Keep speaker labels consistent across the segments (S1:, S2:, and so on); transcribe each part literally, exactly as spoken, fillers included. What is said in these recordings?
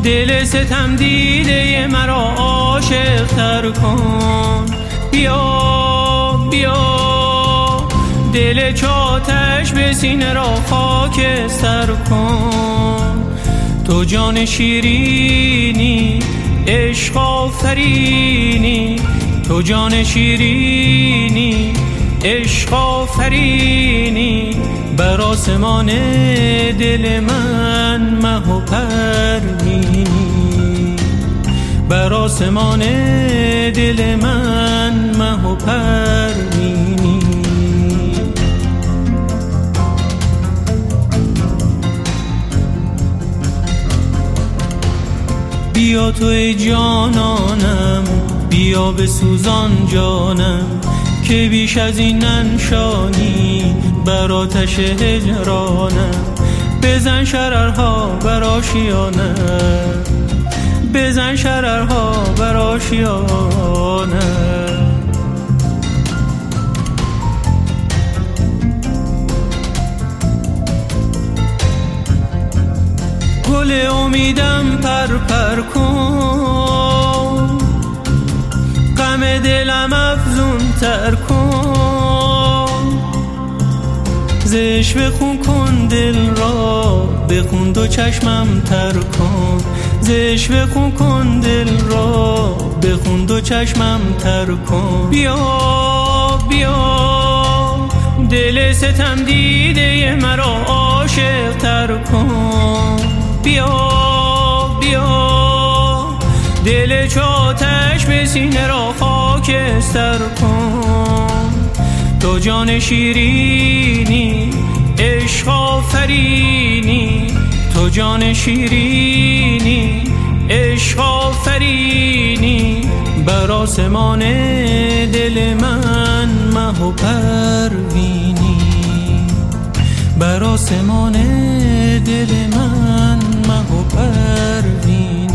S1: دل ستم دیده مرا عاشق تر کن. بیا بیا دل چاتش به سینه را خاکستر کن. تو جان شیرینی عشق آفرینی، تو جان شیرینی عشق آفرینی، بر آسمان دل من مه و پروینی، بر آسمان دل من مه و پروینی. بیا تو ای جانانم، بیا به سوزان جانم، که بیش از این ننشانی بر آتش هجرانم. بزن شررها بر آشیانم، بزن شررها بر آشیانم. گل امیدم پر پر کن، غم دلم افزون تر کن. ز عشق بخون کن دل را، بخون دو چشمم تر کن. ز عشق بخون کن دل را، بخون دو چشمم تر کن. بیا بیا دل ستم دیده مرا عاشق تر کن. بیا بیا دل چاتش به سینه را خاکستر کن. تو جان شیرینی عشق آفرینی، تو جان شیرینی عشق آفرینی، بر آسمان دل من مه و پروینی، بر آسمان دل من مه و پروینی.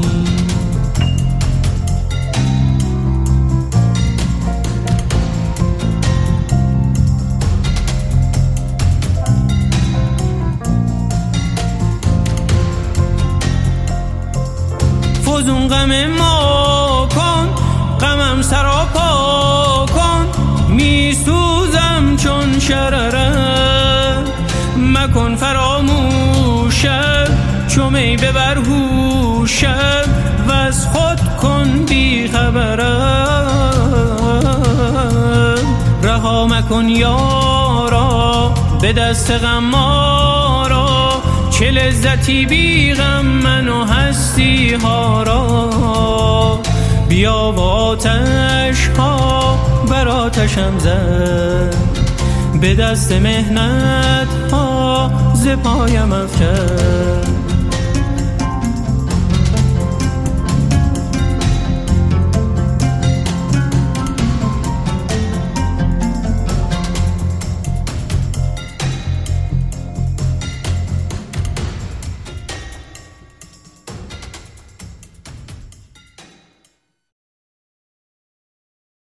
S1: فزون غم ما کن، غمم سراپا کن. می سوزم چون شررم، مکن فراموشم. چو می ببر هوشم، وز خود کن بی خبرم. رها مکن یارا به دست غمارا، چه لذتی بی غم من و هستی ها را. بیا و آتش ها بر آتشم زد، به دست مهنت ها ز پایم افکن.